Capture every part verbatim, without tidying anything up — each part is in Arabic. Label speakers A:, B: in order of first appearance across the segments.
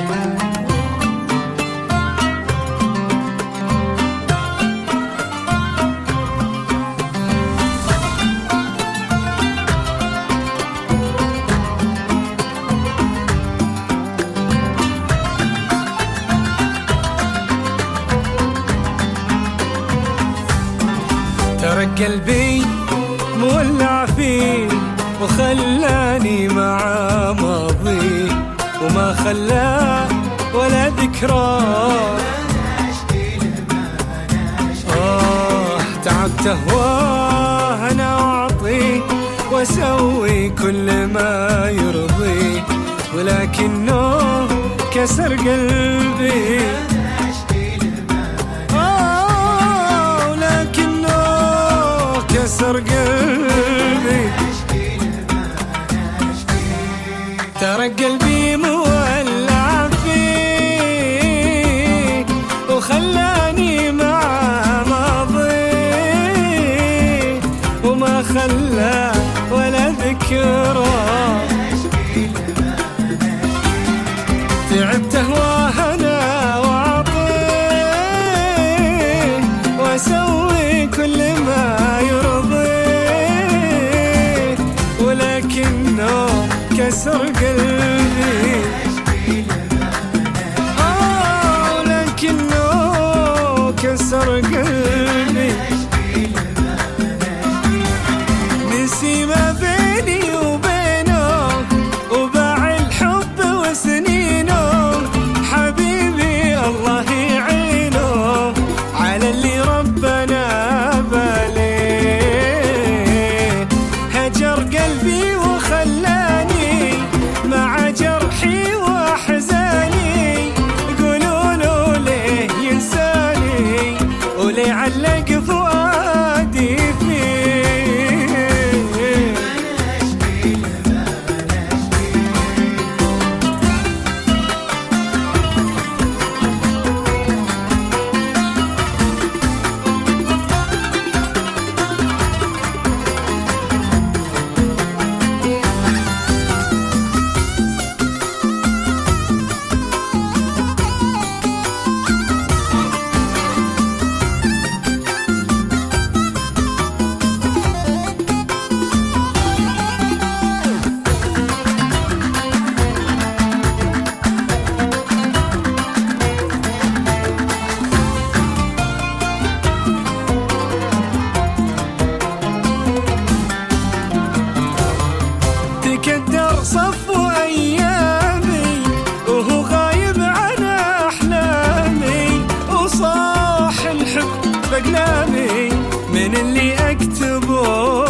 A: ترك قلبي مولع فيه وخلاني مع ماضي وما خلاه ولا ذكرى. آه تعبت هواه أنا أعطيه وأسوي كل ما يرضي ولكنه كسر قلبي. كسر قلبي ترك قلبي مولع فيه وخلاني مع ماضي وما خلى ولا ذكرى. تعبت هواه أنا وأعطيه وأسوي كل ما كسر قلبي. آه لكنه كسر قلبي. نسي ما بيني وبينه وباع الحب وسنينه. حبيبي الله يعينه على اللي ربنا باليه. هجر قلبي وخلاني مع جرحي وأحزاني. يقولوا ليه ينساني وليه علق فؤادي تكدر صفو أيامي وهو غايب عن أحلامي وصاح الحب بأقلامي من اللي أكتبه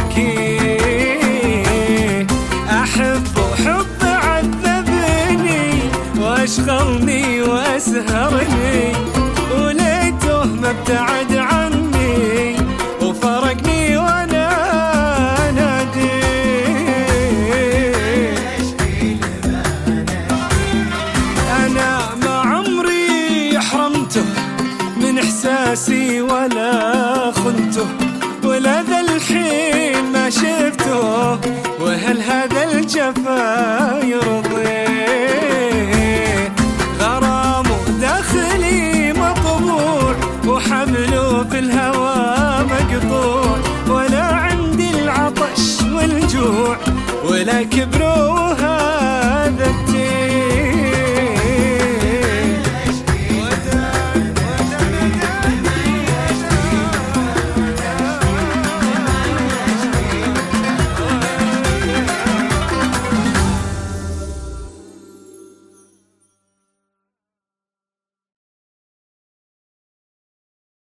A: وأحكيه. أحبه حب عذبني وأشغلني وأسهرني وليته ما ابتعد عني وفرقني وأنا من إحساسي ولا خنته ولا ذا الحين ما شفته. وهل هذا الجفا يرضيه؟ غرامه داخلي مطبوع وحمله في الهوى مقطوع. ولا عندي العطش والجوع ولا كبره